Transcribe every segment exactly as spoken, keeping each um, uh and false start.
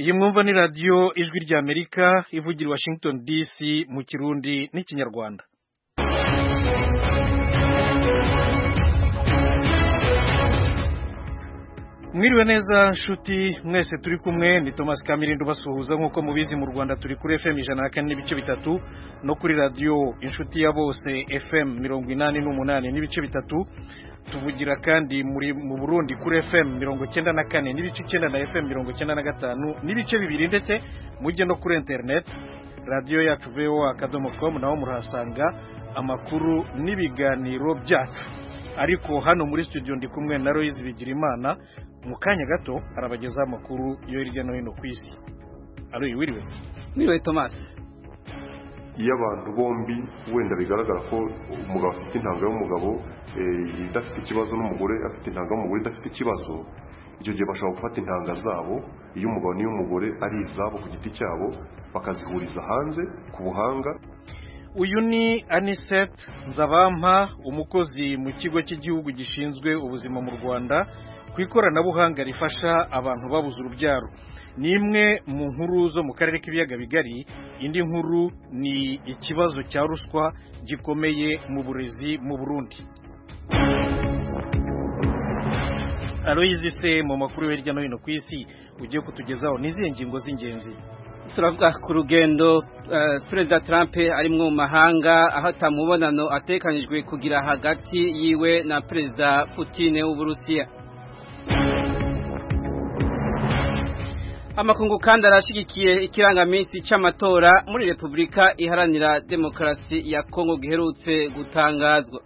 iyi mwumva ni radio ijwi rya Amerika ivugira Washington D C mu Kirundi n'ikinyarwanda. Mwiriwe neza nshuti mwese turi kumwe ni Thomas Kamirindo basuhuza nkuko mubizi mu Rwanda turi kuri F M ijana na kane n'ibice bitatu no kuri radio inshuti ya bose F M mirongo inani n'umunani n'ibice bitatu. Tuvugira kandi muri mu Burundi kuri F M mirongo icyenda na kane n'ibice icyenda na F M mirongo icyenda na gatanu n'ibice bibiri ndetse mujye no kuri internet radio yacu v o a akadomo com naho murahasanga amakuru n'ibiganiro byacu. Ariko hano muri studio ndi kumwe na Loise Bigirimana mu kanya gato arabageza amakuru yo hirya no hino ku isi. Alo wiriwe wiriwe Thomas. Iyo abantu bombi wenda bigaragara ko umugabo afite intanga y'umugabo idafite ikibazo n'umugore afite intanga y'umugore idafite ikibazo, icyo gihe bashobora gufata intanga zabo iyo umugabo n'iyo umugore ari izabo ku giti cyabo bakazihuriza hanze ku buhanga. Uyu ni Anisette Nzabampa, umukozi mu kigo cy'igihugu gishinzwe ubuzima mu Rwanda ku ikoranabuhanga rifasha abantu babuza urubyaro. Ni imwe mu nkuru zo mu karere k'ibiyaga bigari. Indi nkuru ni ikibazo cya ruswa gikomeye mu burezi mu Burundi. Aloyizi se mu makuru hirya no hino ku isi ugiye kutugezaho n'izihe ngingo z'ingenzi? Turavuga ku rugendo uh, Perezida Trump ari mu mahanga aho tamubonano atekanijwe kugira hagati yiwe na Perezida Putin w'Uburusiya. Amakungu kandi arashigikiye ikirangaminsi c'amatora muri Republika Iharanira Demokarasi ya Kongo giherutse gutangazwa.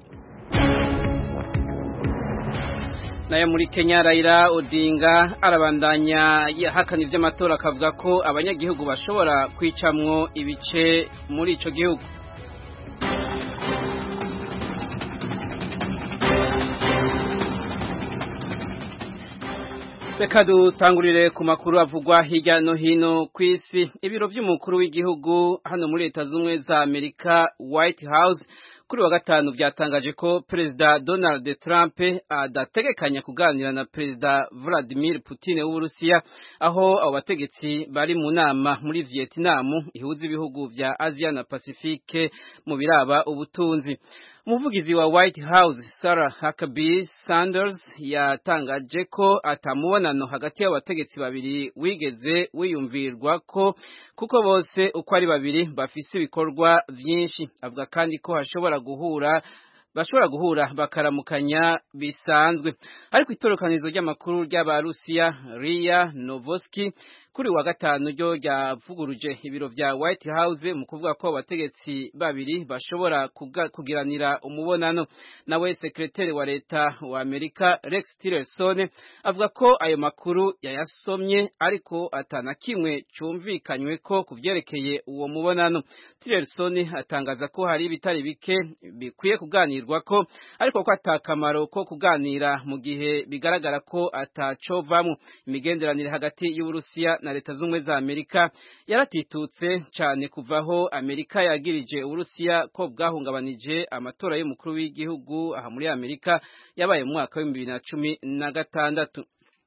Naye muri Kenya Raila Odinga arabandanya yahakana ivy'amatora akavuga ko abanyagihugu bashobora kwicamwo ibice muri ico gihugu. Reka dutangurire ku makuru avugwa hirya no hino ku isi. Ibiro vy'umukuru w'igihugu hano muri Leta Zunze za Amerika White House kuri wa gatanu byatangaje ko Perezida Donald Trump adategekanya kuganira na Perezida Vladimir Putin w'Uburusiya, aho abo bategetsi bari mu nama muri Vietnam ihuza ibihugu vya Asia na Pacifique mu biraba ubutunzi. Umuvugizi wa White House Sarah Huckabee Sanders yatangaje ko atamubonano hagati y'abategetsi babiri wigeze wiyumvirwa ko kuko bose uko ari babiri bafise ibikorwa vyinshi. Avuga kandi ko hashobora guhura bashobora guhura bakaramukanya bisanzwe. Ariko itorokanizo ry'amakuru ry'Abarusiya Ria Novosti kuri wa gatanu ryo ryavuguruje ibiro vya White House mu kuvuga ko abategetsi babiri bashobora kugiranira umubonano. Nawe sekretari wa leta wa Amerika Rex Tillerson avuga ko ayo makuru yayasomye ariko atana kimwe cumvikanywe ko kuvyerekeye uwo mubonano. Tillerson atangaza ko hari bitari bike bikwiye kuganirwa ko ariko ko atakamaro ko kuganira mu gihe bigaragara ko atacovamo. Imigenderanire hagati y'Uburusiya na Leta Zunze za Amerika yaratitutse cyane kuvaho Amerika yagirije Uburusiya ko bwahungabanije amatora y'umukuru w'igihugu aha muri Amerika yabaye mu mwaka wa bibiri na cumi na gatandatu.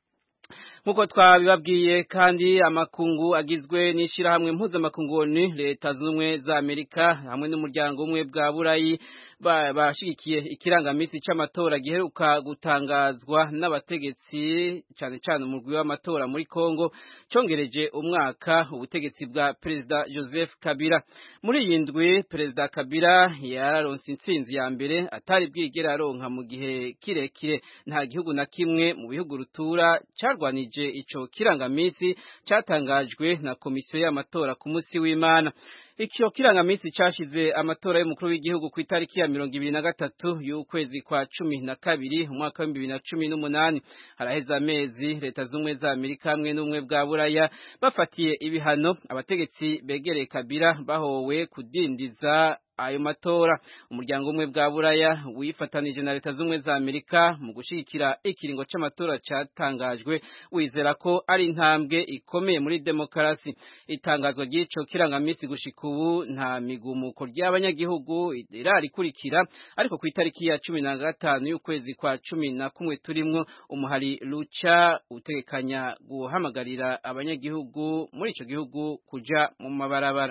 Nkuko twabibabwiye kandi amakungu agizwe n'ishirahamwe mpuzamakungu ni Leta Zunze za Amerika hamwe n'umuryango umwe bwa Burayi bashigikiye ikirangaminsi c'amatora giheruka gutangazwa n'abategetsi cyane cyane umurwi w'amatora muri Kongo congereje umwaka ubutegetsi bwa Perezida Joseph Kabila. Muri iyi ndwi Perezida Kabila yararonse intsinzi ya mbere atari bwigera aronka mu gihe kirekire. Nta gihugu na kimwe mu bihugu rutura carwanije ico kirangaminsi catangajwe na komisiyo y'amatora ku munsi w'Imana. Ikiyo kirangaminsi cashize amatora y'umukuru w'igihugu ku itariki ya mirongo ibiri na gatatu y'ukwezi kwa cumi na kabiri umwaka wa bibiri na cumi n'umunani. Haraheza amezi Leta Zunze za Amerika hamwe n'umwe bwa Buraya bafatiye ibihano abategetsi begereye Kabila bahowe kudindiza ayo matora. Umuryango umwe bwa Buraya wifatanije na leta z'umwe za Amerika mu gushigikira ikiringo c'amatora catangajwe wizera ko ari intambwe ikomeye muri demokarasi. Itangazwa ry'ico kirangamisi gushika ubu nta migumuko ry'abanyagihugu irarikurikira, ariko ku itariki ya cumi na gatanu y'ukwezi kwa cumi na kumwe turimwo umuhari Lucha utegekanya guhamagarira abanyagihugu muri ico gihugu kuja mu mabarabara.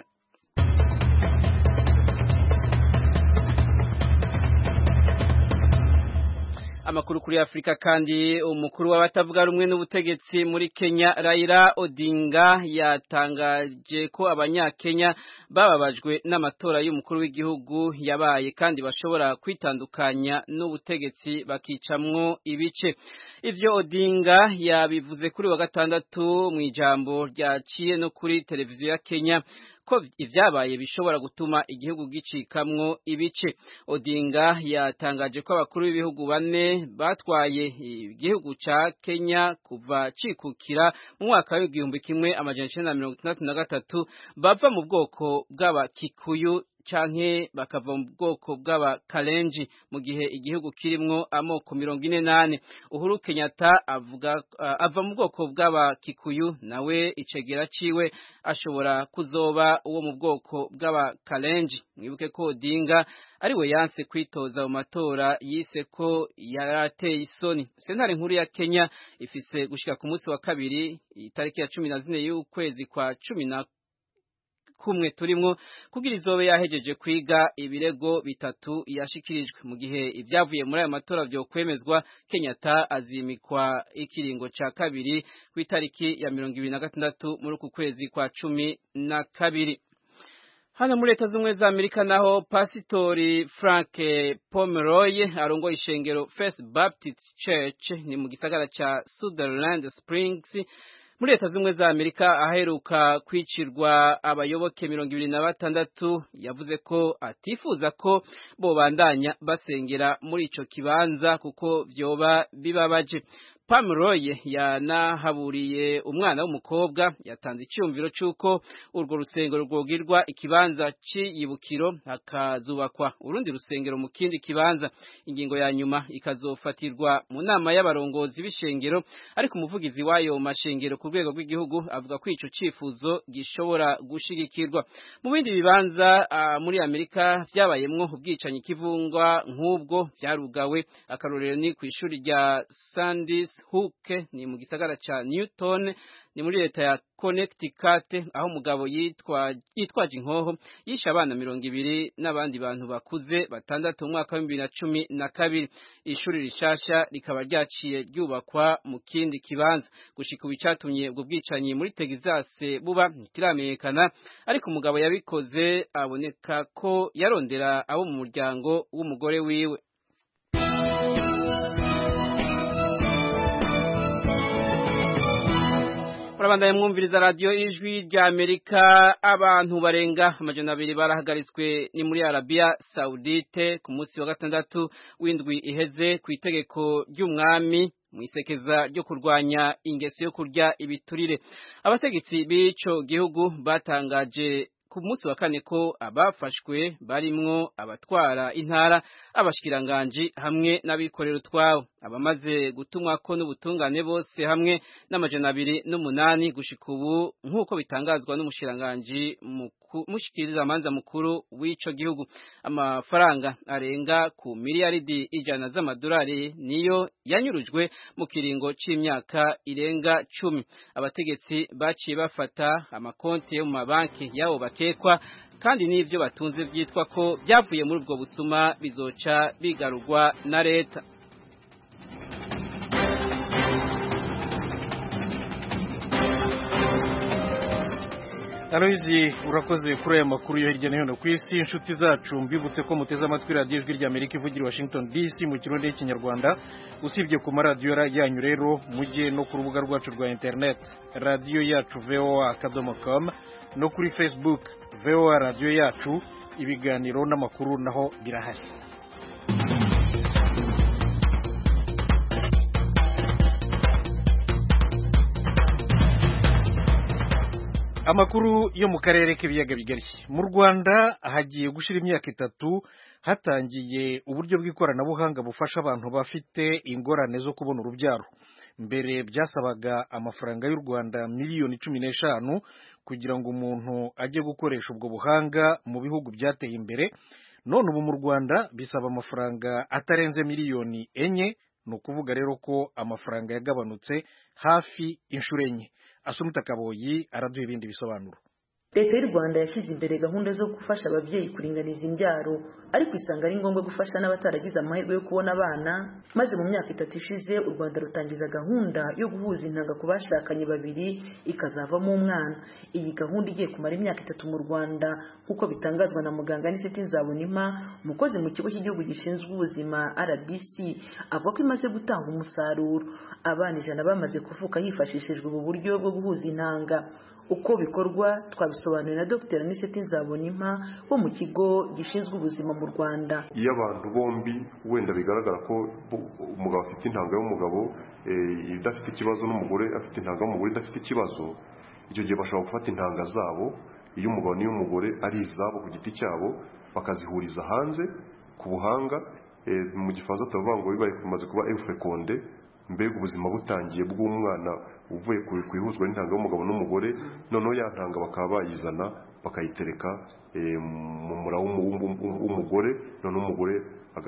Amakuru kuri Afrika kandi umukuru w'abatavuga rumwe n'ubutegetsi muri Kenya Raila Odinga yatangaje ko abanyakenya bababajwe n'amatora y'umukuru w'igihugu yabaye kandi bashobora kwitandukanya n'ubutegetsi bakicamwo ibice. Ivyo Odinga yabivuze kuri wa gatandatu mu ijambo ryaciye no kuri televiziyo ya Kenya ko ivyabaye bishobora gutuma igihugu gicikamwo ibice. Odinga yatangaje ko abakuru b'ibihugu bane batwaye igihugu ca Kenya kuva cikukira mu mwaka w'igihumbi kimwe amajana icenda na mirongo itandatu na gatatu bava mu bwoko bw'Abakikuyu canke bakava mu bwoko bw'Abakalenji mu gihe igihugu kirimwo amoko mirongo ine nane. Uhuru Kenyatta avuga uh, ava mu bwoko bw'Abakikuyu, nawe icegera ciwe ashobora kuzoba uwo mu bwoko bw'Abakalenji. Mwibuke ko Odinga ari we yanse kwitoza mu matora yise ko yarateye isoni. Sentare nkuru ya Kenya ifise gushika ku munsi wa kabiri itariki ya cumi na zine y'ukwezi kwa cumi na kumwe turimwo kugira izobe yahejeje kwiga ibirego bitatu yashikirijwe. Mu gihe ivyavuye muri ayo matora vyo kwemezwa, Kenyatta azimikwa ikiringo ca kabiri ku itariki ya mirongo ibiri na gatandatu muri uku kwezi kwa cumi na kabiri. Hano muri leta z'umwe za Amerika naho Pasitori Frank Pomeroy arongoye ishengero First Baptist Church ni mu gisagara ca Sutherland Springs muri leta z'umwe za Amerika aheruka kwicirwa abayoboke mirongo ibiri na batandatu yavuze ko atifuza ko bobandanya basengera muri ico kibanza kuko vyoba bibabaje. Pomeroy yanahaburiye umwana w'umukobwa yatanze icyumviro cy'uko urwo rusengero rwogirwa ikibanza c'iyibukiro hakazubakwa urundi rusengero mu kindi kibanza. Ingingo ya nyuma ikazofatirwa mu nama y'abarongozi b'ishengero, ariko umuvugizi wayo mashengero ku rwego rw'igihugu avuga ko ico cifuzo gishobora gushigikirwa. Mu bindi bibanza uh, muri Amerika vyabayemwo ubwicanyi kivungwa nk'ubwo vyarugawe. Akarorero ni ku ishuri rya Sandys Hook ni mu gisagara ca Newton ni muri leta ya Connecticut, aho umugabo yitwa yitwaje inkoho yishe abana mirongo ibiri n'abandi bantu bakuze batandatu mu mwaka wa bibiri na cumi na kabiri. Ishuri rishasha rikaba ryaciye ryubakwa mu kindi kibanza. Gushika ubicatumye ubwo bwicanyi muri Texas buba ntikiramenyekana, ariko umugabo yabikoze aboneka ko yarondera abo mu muryango w'umugore wiwe. Urabandanya mwumviriza radio Ijwi rya Amerika. Abantu barenga amajana abiri barahagaritswe ni muri Arabia Saudite ku munsi wa gatandatu w'indwi iheze ku itegeko ry'umwami mwisekeza ryo kurwanya ingeso yo kurya ibiturire. Abategetsi b'ico gihugu batangaje ku munsi wa kane ko abafashwe barimwo abatwara intara, abashikiranganje hamwe n'abikorera utwabo. Abamaze gutumwa ko n'ubutungane bose hamwe n'amajana abiri n'umunani gushika ubu, nk'uko bitangazwa n'umushiranganje mushikiriza amanza mukuru w'ico gihugu. Amafaranga arenga ku miliyaridi ijana z'amadolari niyo yanyurujwe mu kiringo c'imyaka irenga cumi. Abategetsi baciye bafata amakonti yo mu mabanki yabo bakekwa, kandi n'ivyo batunze vyitwa ko byavuye muri ubwo busuma bizoca bigarurwa na leta. Aloizi urakoze kuri aya makuru yo hirya no hino ku isi. Inshuti zacu mbibutse ko muteze amatwi radio Ijwi rya Amerika ivugira Washington D C mu kirundi n'ikinyarwanda. Usibye ku maradiyo yanyu rero mujye no ku rubuga rwacu rwa internet radio yacu v o a akadomo com no kuri Facebook V O A radio yacu. Ibiganiro n'amakuru naho birahari. Amakuru yo mu karere k'ibiyaga bigari. Mu Rwanda hagiye gushira imyaka itatu hatangiye uburyo bw'ikoranabuhanga bufasha abantu bafite ingorane zo kubona urubyaro. Mbere byasabaga amafaranga y'u Rwanda miliyoni cumi n'eshanu kugira ngo umuntu ajye gukoresha ubwo buhanga mu bihugu byateye imbere. None ubu mu Rwanda bisaba amafaranga atarenze miliyoni enye, ni ukuvuga rero ko amafaranga yagabanutse hafi inshuro enye. Asumta Kaboyi araduha ibindi bisobanuro. Leta y'u Rwanda yashyize imbere gahunda zo gufasha ababyeyi kuringaniza imbyaro, ariko isanga ari ngombwa gufasha n'abataragize amahirwe yo kubona abana. Maze mu myaka itatu ishize u Rwanda rutangiza gahunda yo guhuza intanga ku bashakanye babiri ikazavamo umwana. Iyi gahunda igiye kumara imyaka itatu mu Rwanda nk'uko bitangazwa na muganga Anicet Nzabonimpa, umukozi mu kigo cy'igihugu gishinzwe ubuzima R B C, avuga ko imaze gutanga umusaruro. Abana ijana bamaze kuvuka hifashishijwe ubu buryo bwo guhuza intanga. Uko bikorwa twabisobanuye na Dr Anicet Nzabonimpa wo mu kigo gishinzwe ubuzima mu Rwanda. Iyo abantu bombi wenda bigaragara ko umugabo afite intanga y'umugabo idafite ikibazo n'umugore afite intanga y'umugore idafite ikibazo, icyo gihe bashobora gufata intanga zabo, iyo umugabo n'iyo umugore ari izabo ku giti cyabo, bakazihuriza hanze ku buhanga. Mu gifaransa turavuga ngo bibaye bimaze kuba infeconde, mbega ubuzima butangiye bw'umwana uvuye ku ihuzwa n'intanga y'umugabo n'umugore, noneho ya ntanga bakaba bayizana bakayitereka mu mura w'umugore, noneho umugore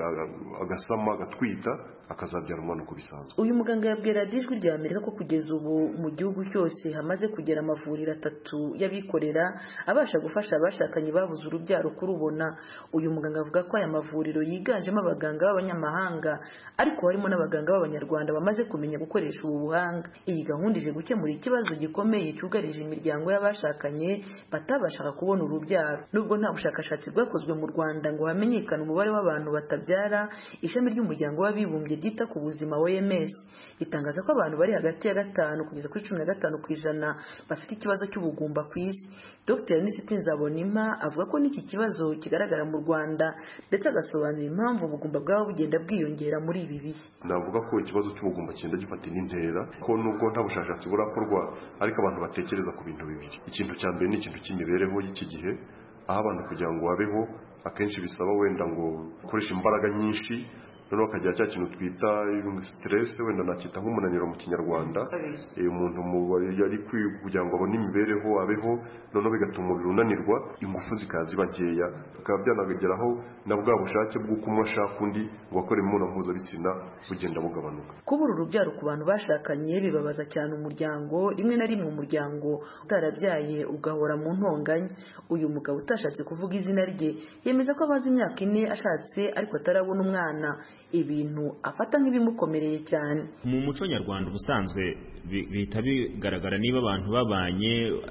agasama agatwita akazabyara umwana uko bisanzwe. Uyu muganga yabwiye radiyo Ijwi rya Amerika ko kugeza ubu mu gihugu cyose hamaze kugera amavuriro atatu y'abikorera abasha gufasha abashakanye babuze urubyaro kurubona. Uyu muganga avuga ko aya mavuriro yiganjemo abaganga b'abanyamahanga, ariko harimo n'abaganga b'abanyarwanda bamaze kumenya gukoresha ubu buhanga. Iyi gahunda ije gukemura ikibazo gikomeye cyugarije imiryango y'abashakanye batabashaga kubona urubyaro. Nubwo nta bushakashatsi bwakozwe mu Rwanda ngo hamenyekane umubare w'abantu batabyara, ishami ry'umuryango w'abibumbye ryita ku buzima O M S ritangaza ko abantu bari hagati ya gatanu kugeza kuri cumi na gatanu ku ijana bafite ikibazo cy'ubugumba ku isi. Dr Anicet Nzabonimpa avuga ko n'iki kibazo kigaragara mu Rwanda, ndetse agasobanura impamvu ubugumba bwabo bugenda bwiyongera muri ibi bihe. Navuga ko ikibazo cy'ubugumba kigenda gifata n'intera, ko nubwo nta bushakashatsi burakorwa ariko abantu batekereza ku bintu bibiri. Ikintu cya mbere ni ikintu cy'imibereho y'iki gihe, aho abantu kugira ngo babeho akenshi bisaba wenda ngo ukoresha imbaraga nyinshi, noneho akagira cya kintu twita stress, wenda nakita nk'umunaniro mu Kinyarwanda. Umuntu yari kugira ngo abone imibereho abeho, noneho bigatuma umubiri unanirwa, ingufu zikaza ziba nkeya, bikaba byanageraho na bwa bushake bw'uko umwe ashaka undi ngo akore imibonano mpuzabitsina bugenda bugabanuka. Kubura urubyaro ku bantu bashakanye bibabaza cyane umuryango. Rimwe na rimwe umuryango utarabyaye ugahora mu ntonganya. Uyu mugabo utashatse kuvuga izina rye yemeza ko amaze imyaka ine ashatse ariko atarabona umwana, ibintu afata nk'ibimukomereye cyane. Mu muco nyarwanda ubusanzwe bihita bigaragara niba abantu babanye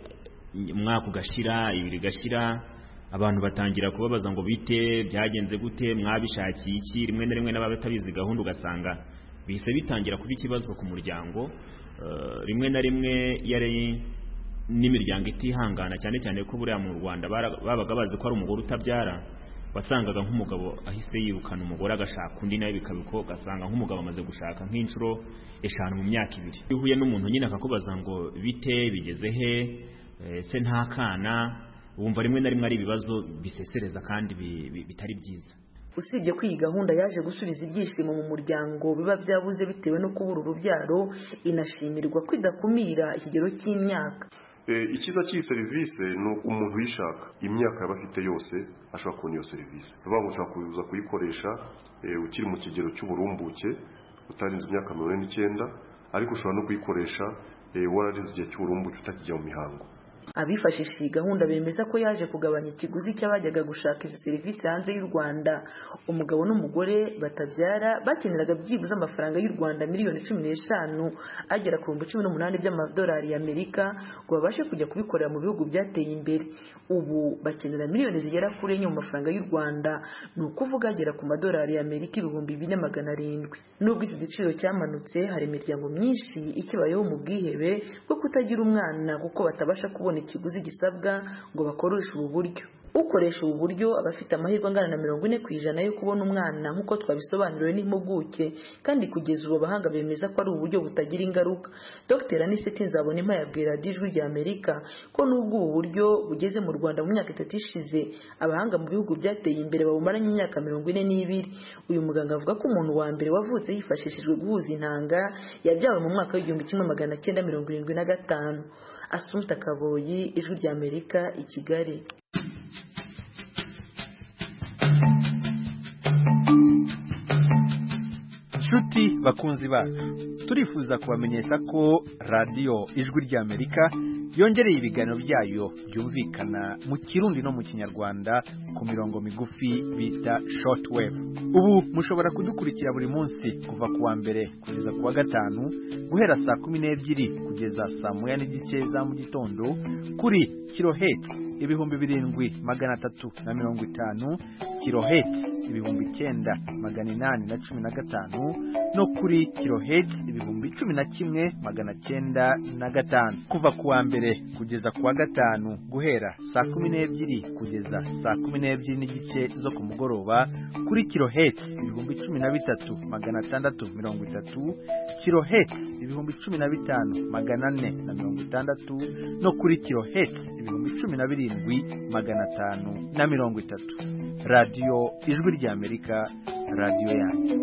umwaka ugashira, ibiri gashira, abantu batangira kubabaza ngo bite, byagenze gute, mwabishakiye iki. Rimwe na rimwe n'abatabizi gahunda ugasanga bihise bitangira kuba ikibazo ku muryango. Uh, rimwe na rimwe yari n'imiryango itihangana, cyane cyane ko buriya mu Rwanda babaga bazi ko ari umugore utabyara, wasangaga nk'umugabo ahise yirukana umugore agashaka undi, nawe bikabiko gasanga nk'umugabo amaze gushaka nk'inshuro eshanu mu myaka ibiri. Ihuye n'umuntu nyine akakubaza ngo bite, bigeze he, se nta kana, wumva rimwe na rimwe ari ibibazo bisesereza kandi bitari byiza. Usibye ko iyi gahunda yaje gusubiza ibyishimo mu muryango biba byabuze bitewe no kubura urubyaro, inashimirwa kwidakumira ikigero cy'imyaka. Ikiza cy'iyi serivisi ni umuntu uyishaka imyaka yaba afite yose ashobora kubona iyo serivisi. Bavuga ushaka kuza kuyikoresha ukiri mu kigero cy'uburumbuke utarenze imyaka mirongo ine n'icyenda, ariko ushobora no kuyikoresha wararenze igihe cy'uburumbuke utakijya mu mihango. Abifashishije iyi gahunda bemeza ko yaje kugabanya ikiguzi cy'abajyaga gushaka izi serivisi hanze y'u Rwanda. Umugabo n'umugore batabyara bakeneraga byibuze amafaranga y'u Rwanda miliyoni cumi n'eshanu agera ku bihumbi cumi n'umunani by'amadolari y'Amerika ngo babashe kujya kubikorera mu bihugu byateye imbere. Ubu bakenera miliyoni zigera kuri enye mu mafaranga y'u Rwanda, ni ukuvuga agera ku madolari y'Amerika ibihumbi bine magana arindwi. Nubwo iki giciro cyamanutse, hari imiryango myinshi ikibayeho mu bwihebe bwo kutagira umwana kuko batabasha kubona ikiguzi gisabwa ngo bakoreshe ubu buryo. ukoresha ubu buryo aba afite amahirwe angana na mirongo ine ku ijana yo kubona umwana nk'uko twabisobanuriwe n'impuguke, kandi kugeza ubu abahanga bemeza ko ari uburyo butagira ingaruka. Dr Anicet Nzabonimpa yabwira Ijwi rya Amerika ko nubwo ubu buryo bugeze mu Rwanda mu myaka itatu ishize, abahanga mu bihugu byateye imbere babumaranye imyaka mirongo ine n'ibiri. Uyu muganga avuga ko umuntu wa mbere wavutse hifashishijwe guhuza intanga yabyawe mu mwaka w'igihumbi kimwe magana cyenda mirongo irindwi na gatanu. Assumpta Kaboyi, Ijwi rya Amerika, i Kigali. Nshuti bakunzi bacu, turifuza kubamenyesha ko radiyo Ijwi rya Amerika yongereye ibiganiro byayo byumvikana mu Kirundi no mu Kinyarwanda ku mirongo migufi bita shortwave. Ubu mushobora kudukurikira buri munsi kuva kuwa mbere kugeza kuwa gatanu guhera saa kumi n'ebyiri kugeza saa moya n'igice za mu gitondo kuri kilohertz ibihumbi birindwi magana atatu na mirongo itanu, kilohertz ibihumbi icyenda magana inani na cumi na gatanu no kuri kilohertz ibihumbi cumi na kimwe magana cyenda na gatanu. Kuva kuwa mbere kugeza kuwa gatanu guhera saa kumi n'ebyiri kugeza saa kumi n'ebyiri n'igice zo ku mugoroba kuri kilohertz ibihumbi cumi na bitatu magana atandatu mirongo itatu, kilohertz ibihumbi cumi na bitanu magana ane na mirongo itandatu no kuri kilohertz ibihumbi cumi na birindwi magana atanu na mirongo itatu. Radio Ijwi rya Amerika, radio yanyu.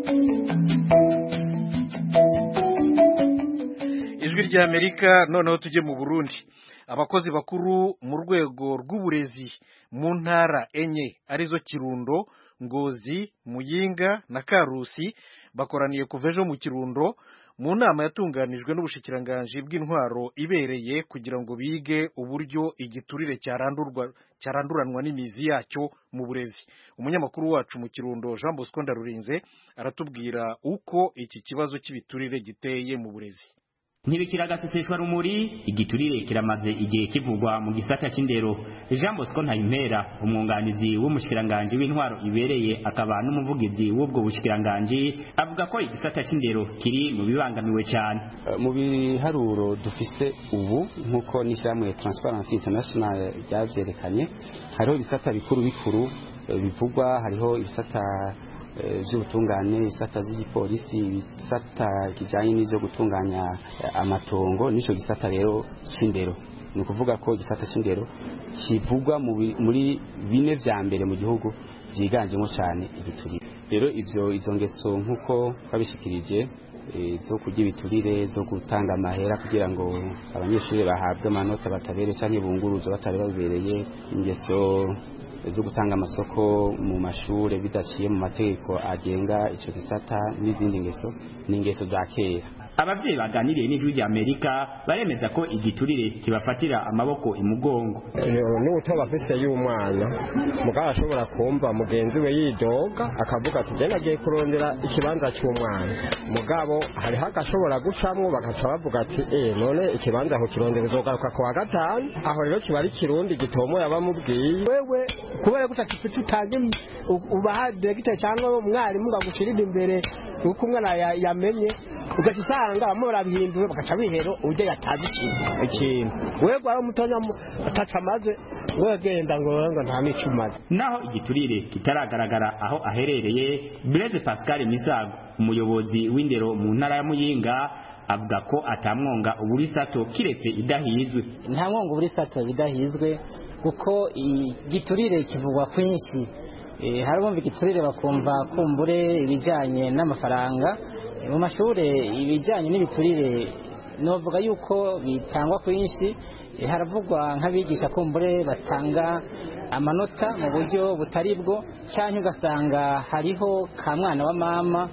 Ijwi rya Amerika. Noneho tujye mu Burundi. Abakozi bakuru mu rwego rw'uburezi mu ntara enye arizo Kirundo, Ngozi, Muyinga na Karusi bakoraniye kuva ejo mu Kirundo mu nama yatunganijwe n'ubushikiranganje bw'intwaro ibereye kugira ngo bige uburyo igiturire cyarandurwa cyaranduranwa n'imizi yacyo mu burezi. Umunyamakuru wacu mu Kirundo Jean Bosco Ndarurinze aratubwira uko iki kibazo cy'ibiturire giteye mu burezi. Ntibikira gaseseshwa rumuri, igiturire kiramaze igihe kivugwa mu gisata c'indero. Jean Bosco Ntayimpera, umwunganizi w'umushikiranganje w'intwaro ibereye akaba n'umuvugizi w'ubwo bushikiranganje, avuga ko igisata c'indero kiri mu bibangamiwe cyane. Uh, mu biharuro dufise ubu nkuko n'ishyamwe Transparency International ryavyerekanye, hariho ibisata bikuru bikuru uh, bivugwa, hariho ibisata by'ubutungane, ibisata z'igipolisi, ibisata kijanye n'ivyo gutunganya amatongo, nico gisata rero c'indero. Ni ukuvuga ko igisata c'indero kivugwa muri bine vya mbere mu gihugu vyiganjemo cyane igiturire. Rero ivyo izo ngeso nkuko twabishikirije zo kurya ibiturire, zo gutanga amahera kugira ngo abanyeshuri bahabwe amanota batabere canke bunguruzo batari babibereye, ingeso zo gutanga amasoko mu mashure bidaciye mu mategeko agenga ico gisata, n'izindi ngeso n'ingeso za kera. Abavyeyi baganiriye n'Ijwi rya Amerika baremeza ko igiturire kibafatira amaboko imugongo. N'uto bafise y'umwana mugabo ashobora kumva mugenzi we yidoga akavuga ati je nagiye kurondera ikibanza cy'umwana, mugabo hari hagashobora gucamwo bakaca bavuga ati eh none ikibanza aho kirondera uzogaruka kwa gatanu. Aho rero kiba ari Kirundi gitomo yabamubwiye wewe kubera guta tutange ubaha directeur cyangwa umwarimu ngagushirira imbere uko umwana yamenye ugacisanga bamwe barabihindura bakaca bihero uje yatazi ikintu wego ari umutonya atacamaze wegenda ngo ngo nta micumaze. Naho igiturire kitaragaragara aho aherereye, Blaise Pascal Misago, umuyobozi w'indero mu ntara ya Muyinga, avuga ko atamwonga uburisato kiretse idahizwe. Nta mwonga uburisato bidahizwe kuko igiturire kivugwa kwinshi. E, harumva igiturire bakumva kumbure ibijanye n'amafaranga mu mashure, ibijanye n'ibiturire novuga yuko bitangwa kwinshi. E, haravugwa nk'abigisha kumbure batanga amanota mu buryo butari bwo, cyane ugasanga hariho ka mwana wa mama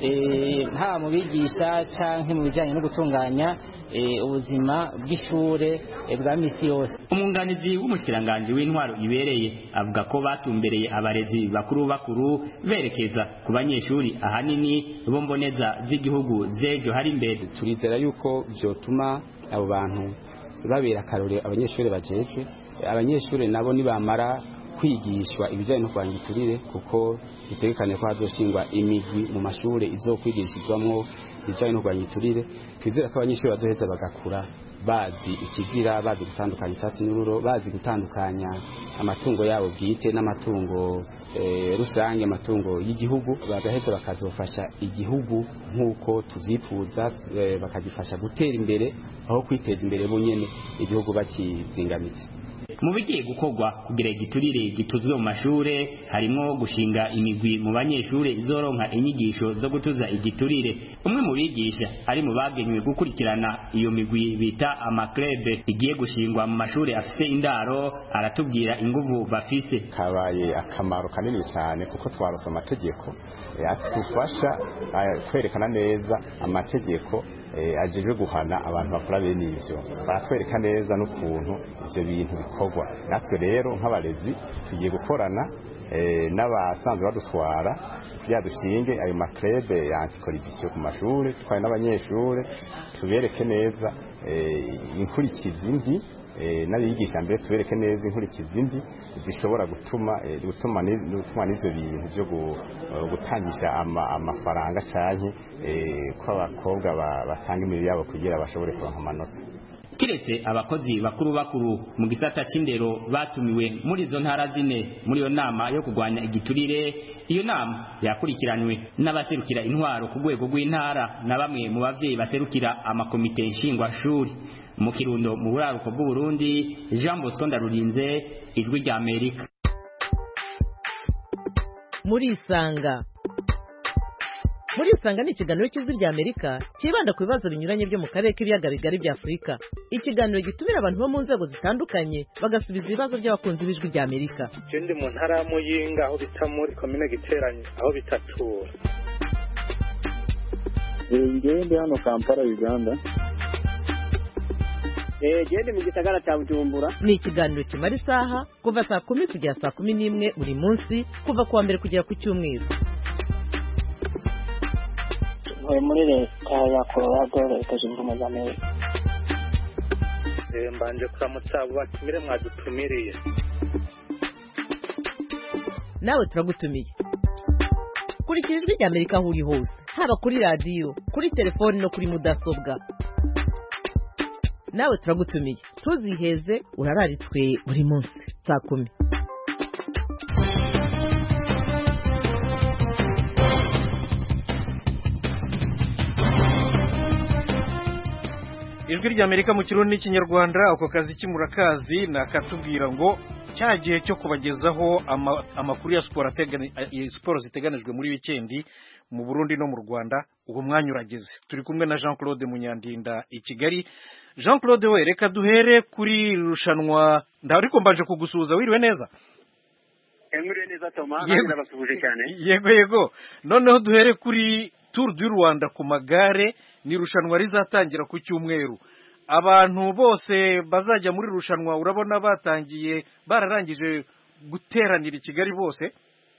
e, haba mu bigisha cyangwa mu bijyanye no gutunganya e, ubuzima bw'ishure e, bwa misi yose. Umwunganizi w'umushikiranganje w'intwaro ibereye avuga ko batumbereye abarezi bakuru bakuru berekeza ku banyeshuri ahanini bomboneza z'igihugu zejo hari imbere. Turizera yuko byotuma abo bantu babera akarore abanyeshuri bajejwe, abanyeshuri nabo nibamara kwigishwa ibijyanye no kurwanya igiturire kuko dutegekanye ko hazoshingwa imigwi mu mashuri izokwigishizwamwo ibijyanye no kurwanya igiturire twizera ko abanyeshuri bazoheza bagakura bazi ikizira bazi gutandukanya icyatsi n'ururo bazi gutandukanya amatungo yabo bwite n'amatungo e, rusange amatungo y'igihugu bagaheza bakazofasha igihugu nk'uko tuvyifuza e, bakagifasha gutera imbere aho kwiteza imbere bonyene igihugu bakizingamitse. Mu bigiye gukorwa kugira igiturire gituzwe mu mashure harimo gushinga imigwi mu banyeshure izoronka inyigisho zo gutuza igiturire. Umwe mu bigisha ari mu bagenywe gukurikirana iyo migwi bita amaklebe igiye gushingwa mu mashure afise indaro aratubwira inguvu bafise. Kabaye akamaro kanini cyane kuko twarose amategeko atufasha kwerekana neza amategeko ajejwe guhana abantu bakora bene ivyo baratwereka neza n'ukuntu ivyo bintu bikorwa. Natwe rero nk'abarezi tugiye gukorana n'abasanzwe badutwara kugira dushinge ayo maklebe ya anticorruption ku mashure twari n'abanyeshure tubereke neza inkurikizi mbi n'abigisha mbere tubereke neza inkurikizi mbi zishobora gutuma gutuma gutuma n'ivyo bintu byo gutangisha amafaranga canke ko abakobwa batanga imibiri yabo kugira bashobore kuronka amanota. Kiretse abakozi bakuru bakuru mu gisata c'indero batumiwe muri izo ntara zine muri iyo nama yo kurwanya igiturire, iyo nama yakurikiranywe n'abaserukira intwaro ku rwego rw'intara na bamwe mu bavyeyi baserukira amakomite nshingwashuri. Mu Kirundo mu buraruko bw'u Burundi, Jean Bosco Ndarurinze, Ijwi rya Amerika. Muri Isanga Muri Isanga ni ikiganiro cy'Ijwi rya Amerika kibanda ku bibazo binyuranye byo mu karere k'ibiyaga bigari bya Afurika. Ikiganiro gitumira abantu bo mu nzego zitandukanye bagasubiza ibibazo by'abakunzi b'Ijwi rya Amerika. Ndi mu ntara ya Muyinga aho bita muri komine Giteranyi aho bitatura. Ngende hano Kampala Uganda. Eh gende mu gisagara cya Bujumbura. Ni ikiganiro kimara isaha kuva saa kumi kugera saa kumi n'imwe buri munsi kuva kuwa mbere kugera ku cyumweru. Muri leta ya Colorado leta zunze ubumwe za Amerika. Eh mbanje kuramutsa abo batumire mwadutumiriye. Nawe turagutumiye. Kurikira Ijwi rya Amerika aho uri hose, haba kuri radio, kuri telefone no kuri mudasobwa. Nawe turagutumiye. Tuziheze urararitswe buri munsi saa kumi. Ijwi rya Amerika mu Kirundi n'Ikinyarwanda, ako kazi kimurakazi nakatubwira ngo cya gihe cyo kubagezaho ama, amakuru ya sport ateganya sport ziteganijwe muri weekend mu Burundi no mu Rwanda. Uwo mwanya urageze. Turi kumwe na Jean Claude Munyandinda i Kigali. Jean Claude we reka duhere kuri rushanwa ndariko mbaje kugusuza wiriwe neza. Emure neza Thomas ndabasubuje cyane. Yego yego. Noneho duhere kuri Tour du Rwanda ku magare, ni rushanwa rizatangira ku cyumweru. Abantu bose bazajya muri rushanwa urabona batangiye bararangije guteranira i Kigali bose.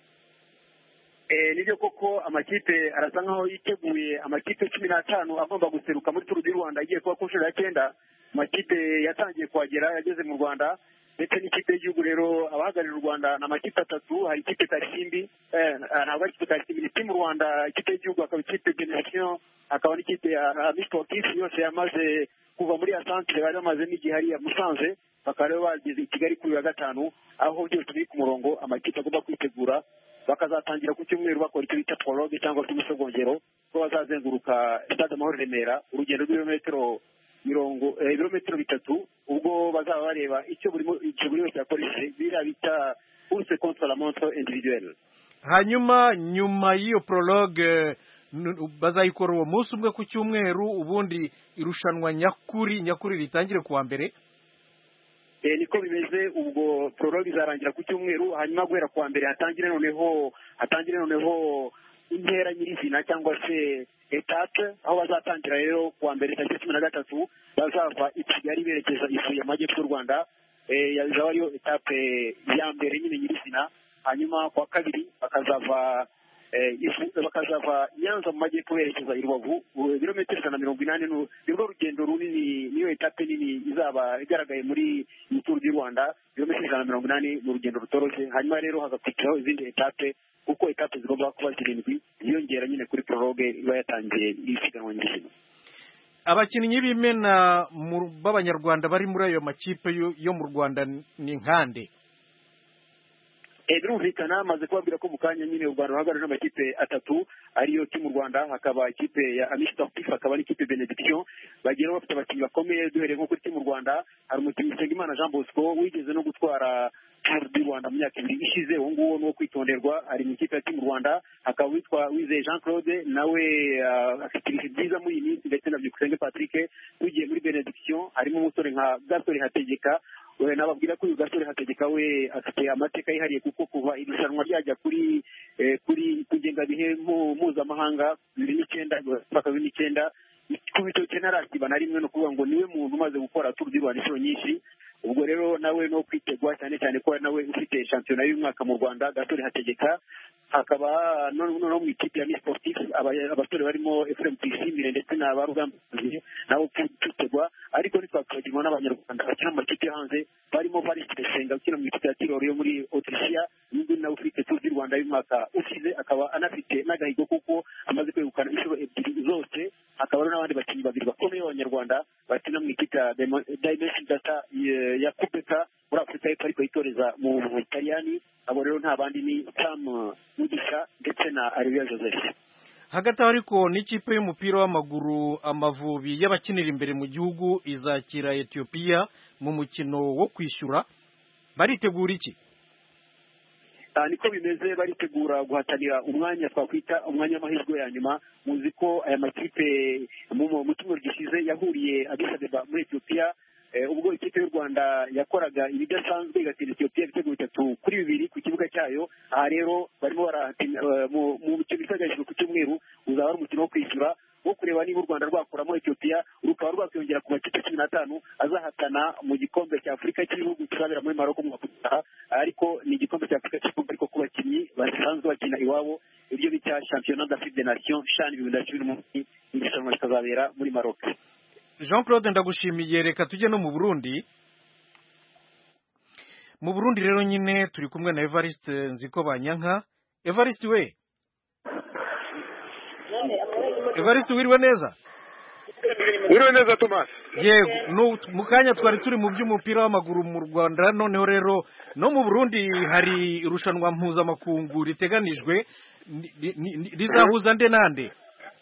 Eh nibyo koko amakipe arasa nkaho yiteguye, amakipe cumi n'atanu agomba guseruka muri Tour du Rwanda igiye kuba ku nshuro ya cyenda. Amakipe yatangiye kuhagera yageze mu Rwanda ndetse n'ikipe y'igihugu rero abahagararira u Rwanda na makipe atatu. Hari ikipe Karisimbi eh ntabwo ari ikipe Karisimbi, ni Team Rwanda, ikipe y'igihugu akaba ikipe Generation, akaba n'ikipe ya Misportif yose yamaze kuva muri Asante bari bamaze n'igihe hariya Musanze, bakaba rero bageze i Kigali kuri wa gatanu aho byose biri ku murongo. Amakipe agomba kwitegura bakazatangira ku cyumweru bakora icyo bita prologue cyangwa se umusogongero ko bazazenguruka Stade Amahoro Remera urugendo rw'ibirometero mirongo ibirometero bitatu, ubwo bazaba bareba icyo buri icyo buri wese yakoresheje bira bita course contre la montre individuelle. Hanyuma nyuma y'iyo prologue bazayikora uwo munsi umwe ku cyumweru, ubundi irushanwa nyakuri nyakuri ritangire kuwa mbere. Eh niko bimeze, ubwo prologue izarangira ku cyumweru, hanyuma guhera kuwa mbere hatangire noneho hatangire noneho intera nyirizina cyangwa se etape, aho bazatangira rero kuwa mbere tariki cumi na gatatu bazava i Kigali berekeza ifu ya Majyepfo y'u Rwanda. Eh yazaba ariyo etape ya mbere nyine nyirizina, hanyuma kwa kabiri bakazava bakazava Nyanza mu majyepfo berekeza i Rubavu ibirometero ijana na mirongo inani nibwo rugendo runini, niyo etape nini izaba igaragaye muri Tour du Rwanda. Ibirometero ijana na mirongo inani ni urugendo rutoroshye, hanyuma rero hagakurikiraho izindi etape kuko etape zigomba kuba zirindwi ziyongera nyine kuri prologue iba yatangiye isiganwa nyine. Abakinnyi b'imena b'abanyarwanda bari muri ayo makipe yo mu Rwanda ni nkande? Birumvikana amaze kubabwira ko mu kanya nyine u Rwanda ruhagarariwe n'amakipe atatu ariyo timu Rwanda, hakaba ikipe ya Ami Sportif, hakaba n'ikipe Benediction. Bagiye bafite abakinnyi bakomeye, duhereye nko kuri timu Rwanda hari umukinnyi Nsengimana Jean Bosco wigeze no gutwara Tour du Rwanda mu myaka ibiri ishize, uwo nguwo ni uwo kwitonderwa, ari mu ikipe ya timu Rwanda. Hakaba witwa Wizeye Jean Claude nawe afite ibihe byiza muri iyi minsi, ndetse na Byukusenge Patrick ugiye muri Benediction. Harimo umusore nka Gasore Hategeka, we nababwira ko uyu Gasore Hategeka we afite amateka yihariye kuko kuva irushanwa ryajya kuri kuri kugenga bihe mpuzamahanga bibiri n'icyenda mwaka bibiri n'icyenda kubito cy'inarasiba na rimwe no kuvuga ngo niwe muntu umaze gukora Tour du Rwanda inshuro nyinshi. Ubwo rero nawe no kwitegwa cyane cyane ko nawe ufite shampiyona y'umwaka mu Rwanda, Gasore Hategeka. Hakaba no no mu ikipe ya Sportif abasore barimo Ephraim Tishimire ndetse na Barugamba nabo kwitegwa, ariko ntitwakwibagirwa n'abanyarwanda bakina mu makipe hanze barimo Paris Senga ukina mu ikipe ya Tirol yo muri Autrichia, n'undi nawe ufite Tour du Rwanda y'umwaka ushize, akaba anafite n'agahigo kuko amaze kwegukana inshuro ebyiri zose. Hakaba n'abandi bakinnyi babiri bakomeye b'abanyarwanda bakina mu ikipe ya Dimension Data ya Kupeka muri Afurika y'Epfo ariko yitoreza mu Butaliyani. Abo rero nta bandi ni Sam Mugisha ndetse na Areruya Joseph. Hagati ariko n'ikipe y'umupira w'amaguru Amavubi y'abakinira imbere mu gihugu izakira Ethiopia mu mukino wo kwishyura, baritegura iki? Niko bimeze, baritegura guhatanira umwanya twakwita umwanya w'amahirwe ya nyuma. Muzi ko aya makipe mu cyumweru gishize yahuriye Addis Ababa muri Ethiopia, ubwo ikipe y'u Rwanda yakoraga ibidasanzwe igatsinda Ethiopia ibitego bitatu kuri bibiri ku kibuga cyayo. Aha rero barimo barahatanira mu mukino uteganyijwe ku cyumweru, uzaba ari umukino wo kwishyura wo kureba niba u Rwanda rwakuramo Ethiopia rukaba rwakwiyongera ku makipe cumi n'atanu azahatana mu gikombe cya Afurika cy'ibihugu kizabera muri Maroc mu mwaka utaha. Ariko ni igikombe cya Afurika cy'ibihugu ariko ku bakinnyi basanzwe bakina iwabo, ibyo bita Championnat d'Afrique des Nations CHAN bibiri na cumi n'umunani, irushanwa rikazabera muri Maroc. Jean Claude ndagushimiye. Reka tujye no mu Burundi. Mu Burundi rero nyine turi kumwe na Evariste Nzikobanyanka. Evariste we Evariste wiriwe neza? Wiriwe neza Thomas. Yego, mu kanya twari turi mu by'umupira w'amaguru mu Rwanda, noneho rero no mu Burundi hari irushanwa mpuzamakungu riteganijwe, rizahuza nde nande?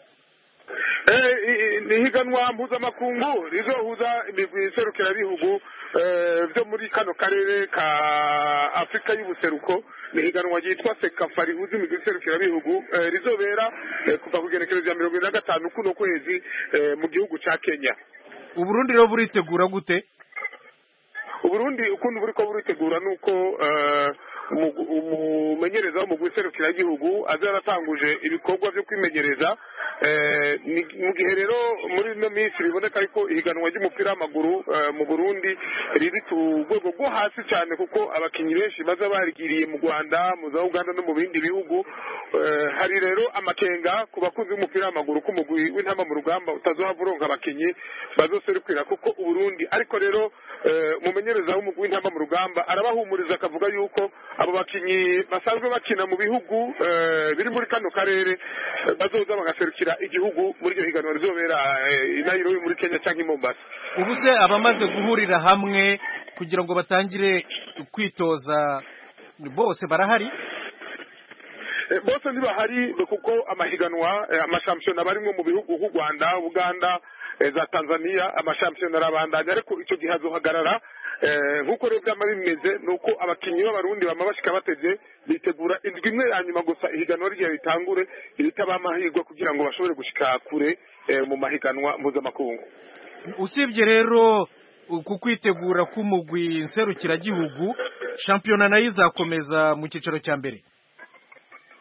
Ni higanwa mpuzamakungu rizohuza imigwi serukirabihugu byo muri kano karere ka Afurika y'ubuseruko. Ni higanwa ryitwa Sekafa rihuza imigwi serukirabihugu, rizobera kuva ku genekerezo ya mirongo ine na gatanu kuno kwezi mu gihugu cya Kenya. Uburundi rero buritegura gute? Uburundi ukuntu buriko buritegura nuko umumenyereza w'umugwi serukiragihugu aza yaratanguje ibikorwa byo kwimenyereza. Mu gihe rero muri ino minsi biboneka ariko ihiganwa ry'umupira w'amaguru mu Burundi riri ku rwego rwo hasi cyane, kuko abakinnyi benshi baza barigiriye mu Rwanda, mu za Uganda no mu bindi bihugu. Hari rero amakenga ku bakunzi b'umupira w'amaguru ko umugwi w'intama mu rugamba utazohava uronka abakinnyi bazoserukira kuko Uburundi. Ariko rero umumenyereza w'umugwi w'intama mu rugamba arabahumuriza akavuga yuko abo bakinnyi basanzwe bakina mu bihugu biri muri kano karere bazoza bagaserukira igihugu muri iryo higanwa rizobera i Nairobi muri Kenya cyangwa i Mombasa. Ubu se abamaze guhurira hamwe kugira ngo batangire kwitoza bose barahari? Bose ntibahari kuko amahiganwa amashampiyona barimo mu bihugu nk'u Rwanda, Uganda, za Tanzania, amashampiyona arabandanya, ariko icyo gihe azohagarara. Nk'uko rero byama bimeze nuko abakinnyi b'abarundi bama bashika bateze bitegura indwi imwe ya nyuma gusa ihiganwa rya ritangure iritaba amahirwe kugira ngo bashobore gushika kure mu mahiganwa mpuzamakungu. Usibye rero ku kwitegura k'umugwi nserukiragihugu, shampiyona nayo izakomeza mu cyiciro cya mbere.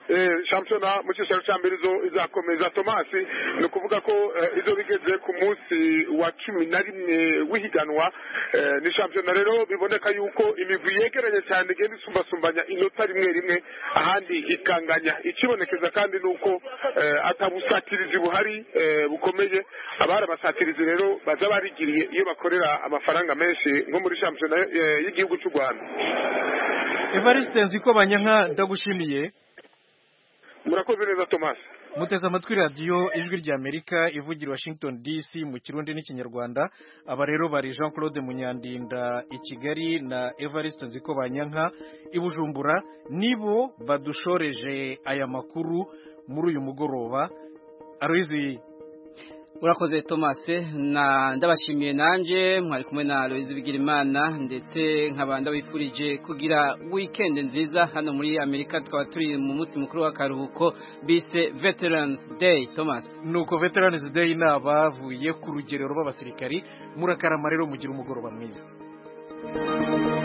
shampiyona mu cyicaro cya mbere izakomeza Tomasi ni ukuvuga ko izo bigeze ku munsi wa cumi na rimwe w'ihiganwa ni shampiyona rero biboneka yuko imigwi yegeranye cyane igenda isumbasumbanya inota rimwe rimwe ahandi ikanganya ikibonekeza kandi ni uko atabusatirizi buhari bukomeye abari abasatirizi rero baza barigiriye iyo bakorera amafaranga menshi nko muri shampiyona y'igihugu cy'u Rwanda. Evariste Nzikobanyanka ndagushimiye. Murakoze neza Thomas. Muteze amatwi radio ijwi rya Amerika ivugira Washington D C mu Kirundi n'Ikinyarwanda. Aba rero bari Jean Claude Munyandinda i Kigali na Evariste Nzikobanyanka i Bujumbura nibo badushoreje aya makuru muri uyu mugoroba. Aloyizi Urakoze Thomas na ndabashimiye nanje mwari kumwe na Aloyizi Bigirimana ndetse nkabanda wifurije kugira weekend nziza hano muri Amerika twaba turi mu munsi mukuru w'akaruhuko bise Veterans Day. Thomas nuko Veterans Day nabavuye ku rugerero rw'abasirikari murakarama rero mugira umugoroba mwiza.